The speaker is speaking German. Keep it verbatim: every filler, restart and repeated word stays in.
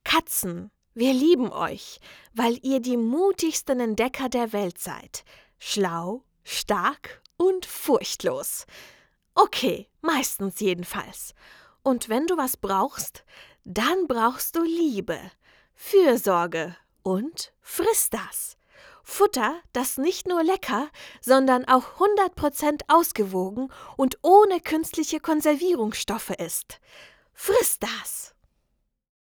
Katzen, wir lieben euch, weil ihr die mutigsten Entdecker der Welt seid. Schlau, stark und furchtlos. Okay, meistens jedenfalls. Und wenn du was brauchst, dann brauchst du Liebe, Fürsorge und friss das. Futter, das nicht nur lecker, sondern auch hundert Prozent ausgewogen und ohne künstliche Konservierungsstoffe ist. Friss das!